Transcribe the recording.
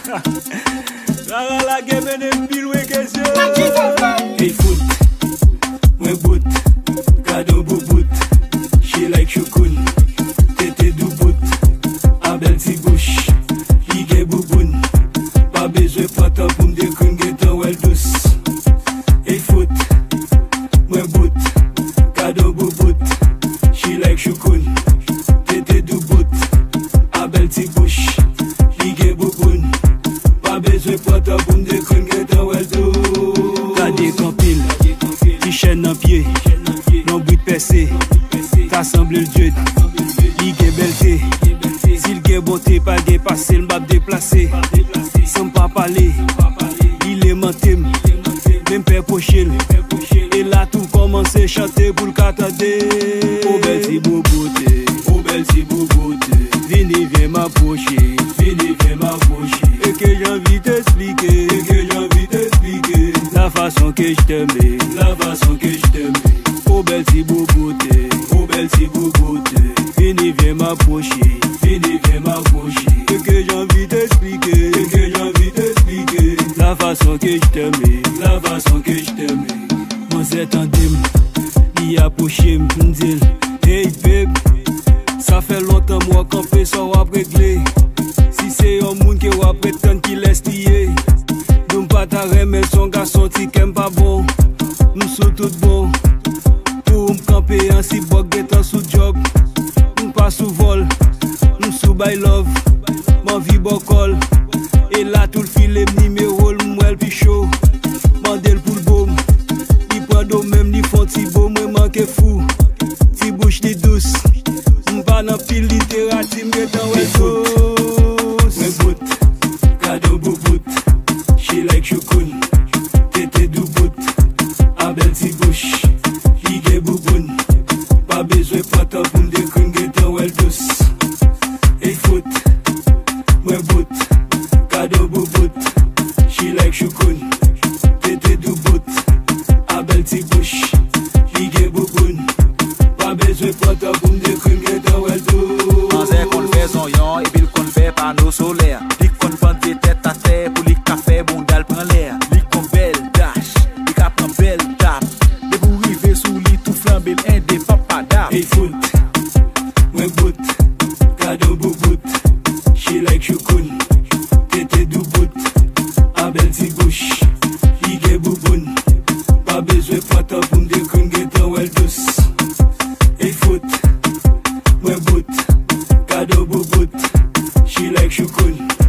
La game en pile we question. Hey foot, mwen boot, kado boubout. She like choukoun, tete dou bout. Abel ti bouche, lige bouboun. Pas bezwe pata pou m'dekun getan wel dous. Hey foot, mwen boot, kado boubout. She like choukoun, tete dou bout. Abel ti bouche, lige bouboun. Pas bezwe pata pou m'dekun getan wel dous. Kade kampil, ti chen nan pied, non but percé. T'assemble le dieu, li gen belte. S'il gen bonté, pas gen passé, m'bap déplacé. Sans pas parler, il est menté, même père pochel. Et là tout commence à chanter pour le catadé. Oh belle si bouboute, oh belle si bouboute. Vini viens m'approcher, Vini viens m'approcher. et que j'ai envie d'expliquer, Et que j'ai envie d'expliquer la façon que je t'aimais, la façon que je t'aimais. oh belle si bouboute. Oh belle si bouboute. Vini viens m'approcher, Vini viens m'approcher. et que j'ai envie d'expliquer, Et que j'ai envie d'expliquer la façon que je t'aimais. la façon que je t'aimais. Moi c'est un dim, il approché m'dil, hey babe, ça fait longtemps moi qu'on fait ça wap réglé. Si c'est un moun qui wap prétend qu'il est lié, nous pas ta remède son garçon ti qu'aime pas bon. Nous sommes tout bon, pour m'camper en si bok getan sous job. Nous pas sous vol, nous sous by love, m'en vie bokol. Et là tout le filet numéro m'wel pi chaud, mandel pour le baume. D'eau même ni font ti beau, moi manque fou. Ti bouche li douce, m'pa nan pile littérature, m'getan wè sauce. Mwen bout, kado boubout. She like choukoun, tete dou bout. Abel ti bouche, lige bouboun. Pas bezwe pata pou m'dekun getan wel dous. Hey foot, mwen bout, kado boubout. She like choukoun, tete dou bout. Abel ti bouche, lige bouboun. Pas bezwe pata pou m'dekun getan wel dous. Anzè kon fè son yon, et puis kon fè panneau solaire. Li kon vante tête à terre, pour li ka fè bondal pran l'air. Li kon bel dash, li ka pran bel tap. De pou rive sou li tout flambel, un de papa dap. Hey foot, mwen bout, kado boubout. She like choukoun, tete dou bout. Abel ti bouche, lige bouboun. Pas bezwe pata pou m'dekun getan wel dous. Hey foot, mwen bout, kado boubout. She like choukoun,